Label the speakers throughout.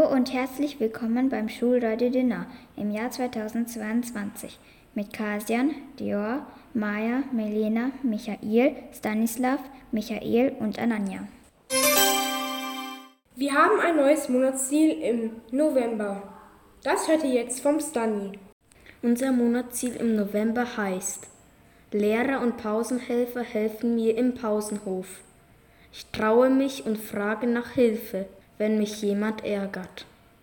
Speaker 1: und herzlich willkommen beim Schulradio Dinner im Jahr 2022 mit Kasian, Dior, Maja, Melena, Michael, Stanislav, Michael und Ananya.
Speaker 2: Wir haben ein neues Monatsziel im November. Das hört ihr jetzt vom Stani.
Speaker 3: Unser Monatsziel im November heißt: Lehrer und Pausenhelfer helfen mir im Pausenhof. Ich traue mich und frage nach Hilfe, wenn mich jemand ärgert.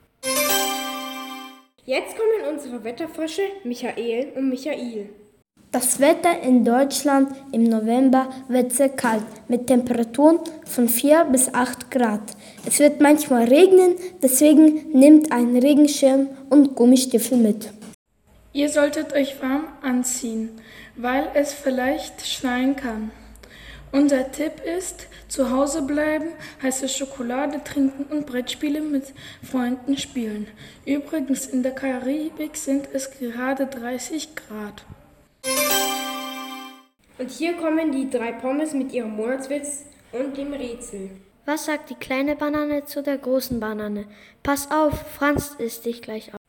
Speaker 2: Jetzt kommen unsere Wetterfrösche Michael und Michael.
Speaker 4: Das Wetter in Deutschland im November wird sehr kalt mit Temperaturen von 4 bis 8 Grad. Es wird manchmal regnen, deswegen nehmt einen Regenschirm und Gummistiefel mit.
Speaker 5: Ihr solltet euch warm anziehen, weil es vielleicht schneien kann. Unser Tipp ist, zu Hause bleiben, heiße Schokolade trinken und Brettspiele mit Freunden spielen. Übrigens, in der Karibik sind es gerade 30 Grad.
Speaker 2: Und hier kommen die 3 Pommes mit ihrem Monatswitz und dem Rätsel.
Speaker 6: Was sagt die kleine Banane zu der großen Banane? Pass auf, Franz isst dich gleich auf.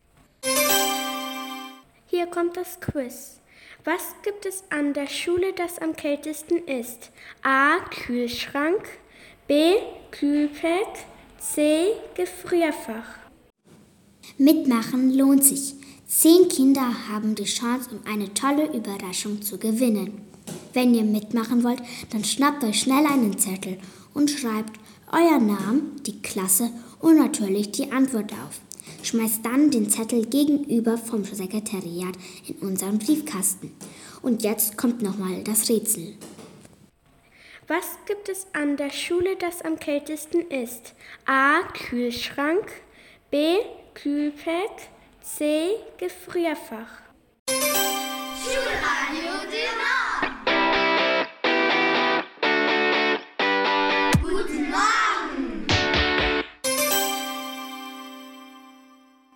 Speaker 7: Hier kommt das Quiz. Was gibt es an der Schule, das am kältesten ist? A. Kühlschrank, B. Kühlpad, C. Gefrierfach.
Speaker 8: Mitmachen lohnt sich. 10 Kinder haben die Chance, um eine tolle Überraschung zu gewinnen. Wenn ihr mitmachen wollt, dann schnappt euch schnell einen Zettel und schreibt euren Namen, die Klasse und natürlich die Antwort auf. Schmeißt dann den Zettel gegenüber vom Sekretariat in unseren Briefkasten. Und jetzt kommt nochmal das Rätsel.
Speaker 7: Was gibt es an der Schule, das am kältesten ist? A. Kühlschrank, B. Kühlpad, C. Gefrierfach.
Speaker 9: Schulradio